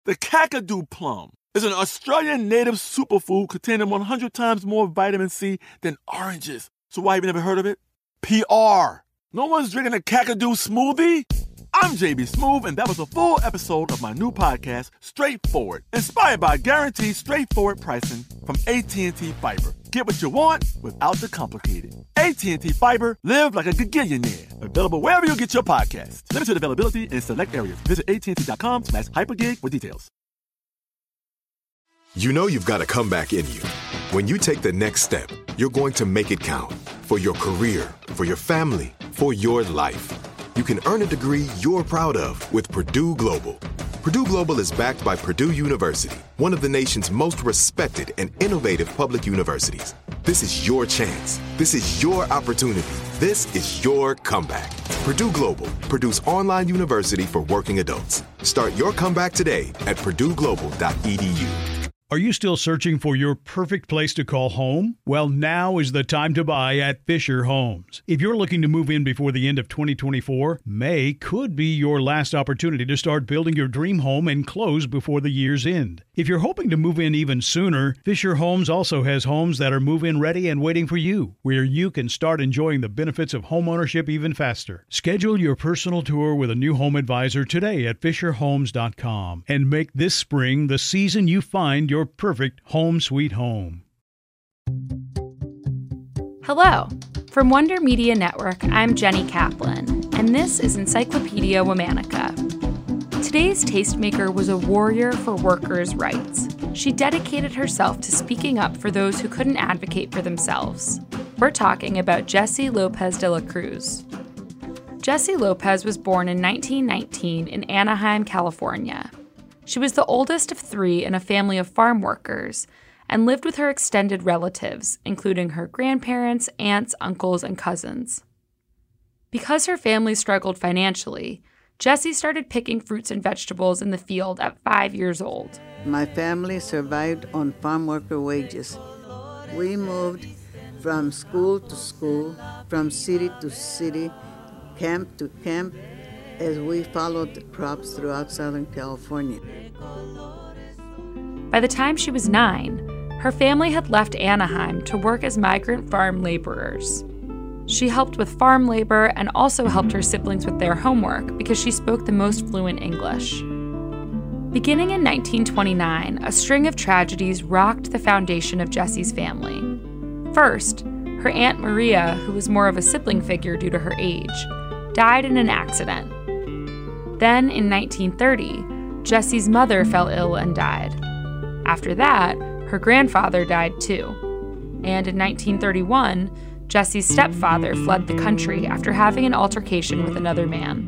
The Kakadu plum is an Australian native superfood containing 100 times more vitamin C than oranges. So why have you never heard of it? PR. No one's drinking a Kakadu smoothie? I'm JB Smoove, and that was a full episode of my new podcast, Straightforward, inspired by guaranteed straightforward pricing from AT&T Fiber. Get what you want without the complicated. AT&T Fiber, live like a gigillionaire. Available wherever you get your podcasts. Limited availability in select areas. Visit AT&T.com/hypergig for details. You know you've got a comeback in you. When you take the next step, you're going to make it count. For your career, for your family, for your life. You can earn a degree you're proud of with Purdue Global. Purdue Global is backed by Purdue University, one of the nation's most respected and innovative public universities. This is your chance. This is your opportunity. This is your comeback. Purdue Global, Purdue's online university for working adults. Start your comeback today at purdueglobal.edu. Are you still searching for your perfect place to call home? Well, now is the time to buy at Fisher Homes. If you're looking to move in before the end of 2024, May could be your last opportunity to start building your dream home and close before the year's end. If you're hoping to move in even sooner, Fisher Homes also has homes that are move-in ready and waiting for you, where you can start enjoying the benefits of homeownership even faster. Schedule your personal tour with a new home advisor today at FisherHomes.com and make this spring the season you find your perfect home sweet home. Hello. From Wonder Media Network, I'm Jenny Kaplan, and this is Encyclopedia Womanica. Today's tastemaker was a warrior for workers' rights. She dedicated herself to speaking up for those who couldn't advocate for themselves. We're talking about Jessie Lopez de la Cruz. Jessie Lopez was born in 1919 in Anaheim, California. She was the oldest of three in a family of farm workers and lived with her extended relatives, including her grandparents, aunts, uncles, and cousins. Because her family struggled financially, Jessie started picking fruits and vegetables in the field at 5 years old. My family survived on farm worker wages. We moved from school to school, from city to city, camp to camp, as we followed the crops throughout Southern California. By the time she was 9, her family had left Anaheim to work as migrant farm laborers. She helped with farm labor and also helped her siblings with their homework because she spoke the most fluent English. Beginning in 1929, a string of tragedies rocked the foundation of Jessie's family. First, her Aunt Maria, who was more of a sibling figure due to her age, died in an accident. Then, in 1930, Jessie's mother fell ill and died. After that, her grandfather died too. And in 1931, Jessie's stepfather fled the country after having an altercation with another man.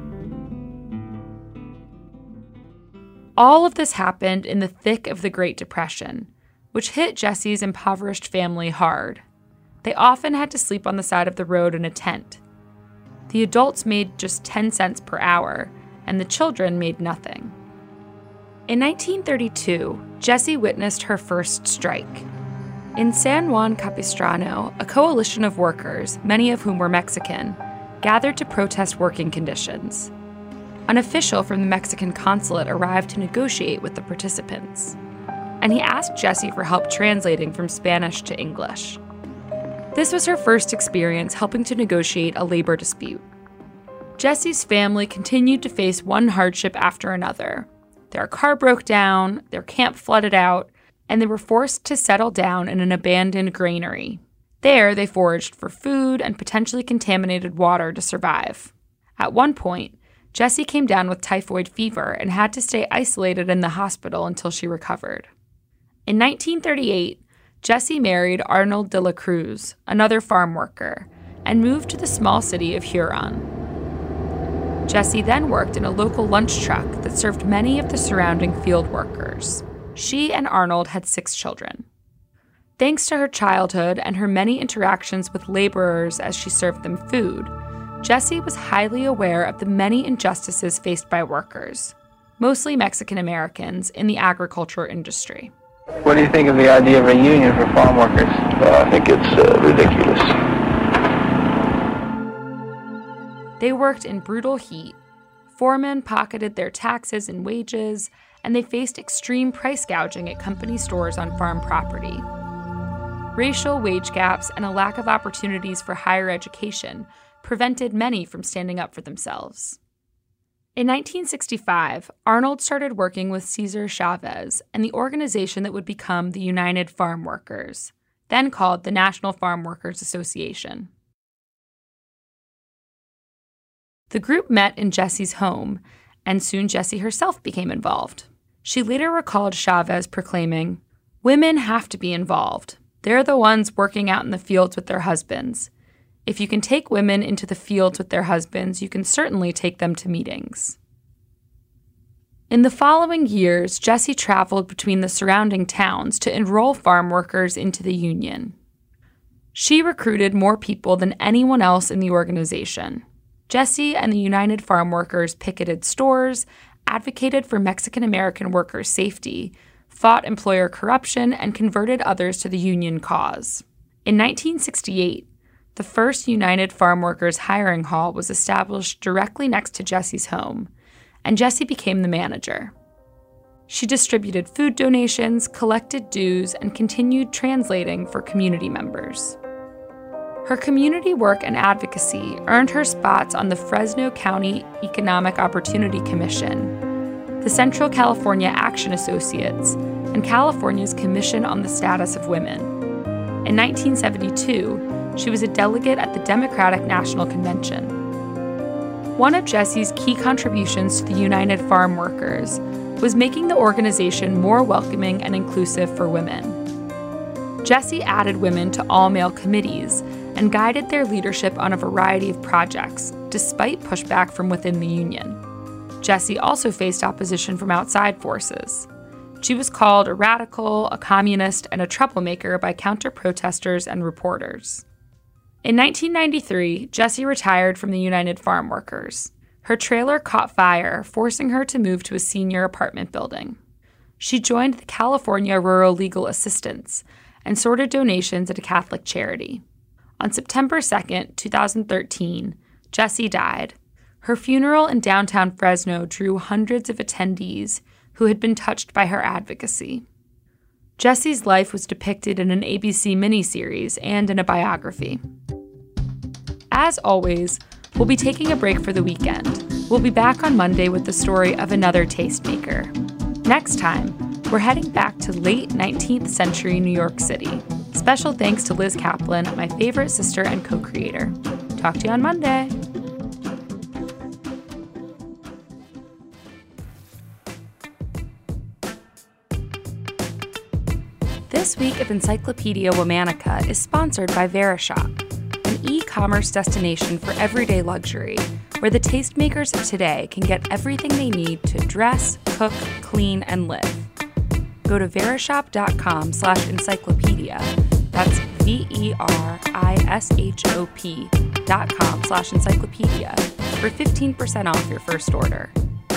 All of this happened in the thick of the Great Depression, which hit Jessie's impoverished family hard. They often had to sleep on the side of the road in a tent. The adults made just 10 cents per hour, and the children made nothing. In 1932, Jessie witnessed her first strike. In San Juan Capistrano, a coalition of workers, many of whom were Mexican, gathered to protest working conditions. An official from the Mexican consulate arrived to negotiate with the participants, and he asked Jessie for help translating from Spanish to English. This was her first experience helping to negotiate a labor dispute. Jessie's family continued to face one hardship after another. Their car broke down, their camp flooded out, and they were forced to settle down in an abandoned granary. There, they foraged for food and potentially contaminated water to survive. At one point, Jessie came down with typhoid fever and had to stay isolated in the hospital until she recovered. In 1938, Jessie married Arnold de la Cruz, another farm worker, and moved to the small city of Huron. Jessie then worked in a local lunch truck that served many of the surrounding field workers. She and Arnold had 6 children. Thanks to her childhood and her many interactions with laborers as she served them food, Jessie was highly aware of the many injustices faced by workers, mostly Mexican Americans, in the agriculture industry. What do you think of the idea of a union for farm workers? I think it's ridiculous. They worked in brutal heat. Foremen pocketed their taxes and wages, and they faced extreme price gouging at company stores on farm property. Racial wage gaps and a lack of opportunities for higher education prevented many from standing up for themselves. In 1965, Arnold started working with Cesar Chavez and the organization that would become the United Farm Workers, then called the National Farm Workers Association. The group met in Jessie's home, and soon Jessie herself became involved. She later recalled Chavez proclaiming, "Women have to be involved. They're the ones working out in the fields with their husbands. If you can take women into the fields with their husbands, you can certainly take them to meetings." In the following years, Jessie traveled between the surrounding towns to enroll farm workers into the union. She recruited more people than anyone else in the organization. Jessie and the United Farm Workers picketed stores, advocated for Mexican-American workers' safety, fought employer corruption, and converted others to the union cause. In 1968, the first United Farm Workers hiring hall was established directly next to Jessie's home, and Jessie became the manager. She distributed food donations, collected dues, and continued translating for community members. Her community work and advocacy earned her spots on the Fresno County Economic Opportunity Commission, the Central California Action Associates, and California's Commission on the Status of Women. In 1972, she was a delegate at the Democratic National Convention. One of Jessie's key contributions to the United Farm Workers was making the organization more welcoming and inclusive for women. Jessie added women to all-male committees and guided their leadership on a variety of projects, despite pushback from within the union. Jessie also faced opposition from outside forces. She was called a radical, a communist, and a troublemaker by counter-protesters and reporters. In 1993, Jessie retired from the United Farm Workers. Her trailer caught fire, forcing her to move to a senior apartment building. She joined the California Rural Legal Assistance and sorted donations at a Catholic charity. On September 2, 2013, Jessie died. Her funeral in downtown Fresno drew hundreds of attendees who had been touched by her advocacy. Jessie's life was depicted in an ABC miniseries and in a biography. As always, we'll be taking a break for the weekend. We'll be back on Monday with the story of another tastemaker. Next time, we're heading back to late 19th century New York City. Special thanks to Liz Kaplan, my favorite sister and co-creator. Talk to you on Monday. This week of Encyclopedia Womanica is sponsored by Verishop, an e-commerce destination for everyday luxury, where the tastemakers of today can get everything they need to dress, cook, clean, and live. Go to verishop.com/encyclopedia. That's verishop.com/encyclopedia for 15% off your first order.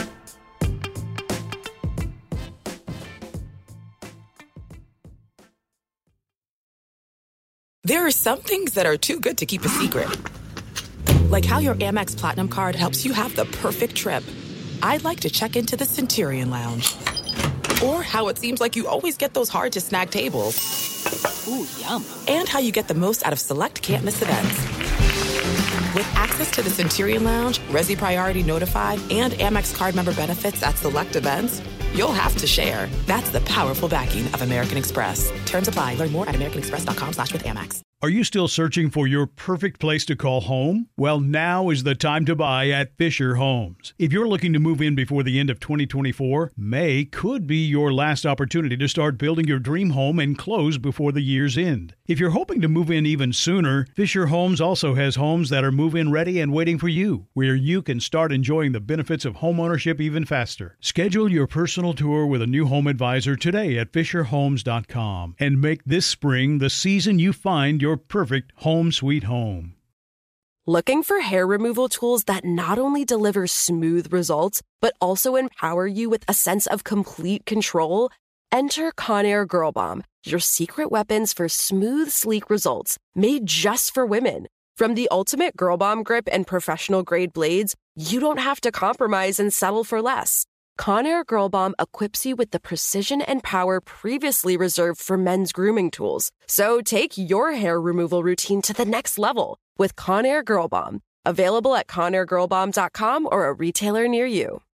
There are some things that are too good to keep a secret. Like how your Amex Platinum card helps you have the perfect trip. I'd like to check into the Centurion Lounge. Or how it seems like you always get those hard-to-snag tables. Ooh, yum. And how you get the most out of select can't-miss events. With access to the Centurion Lounge, Resi Priority Notified, and Amex card member benefits at select events, you'll have to share. That's the powerful backing of American Express. Terms apply. Learn more at americanexpress.com/withAmex. Are you still searching for your perfect place to call home? Well, now is the time to buy at Fisher Homes. If you're looking to move in before the end of 2024, May could be your last opportunity to start building your dream home and close before the year's end. If you're hoping to move in even sooner, Fisher Homes also has homes that are move-in ready and waiting for you, where you can start enjoying the benefits of homeownership even faster. Schedule your personal tour with a new home advisor today at FisherHomes.com and make this spring the season you find your perfect home sweet home. Looking for hair removal tools that not only deliver smooth results, but also empower you with a sense of complete control? Enter Conair Girl Bomb, your secret weapons for smooth, sleek results, made just for women. From the ultimate Girl Bomb grip and professional grade blades, you don't have to compromise and settle for less. Conair Girl Bomb equips you with the precision and power previously reserved for men's grooming tools. So take your hair removal routine to the next level with Conair Girl Bomb. Available at ConairGirlBomb.com or a retailer near you.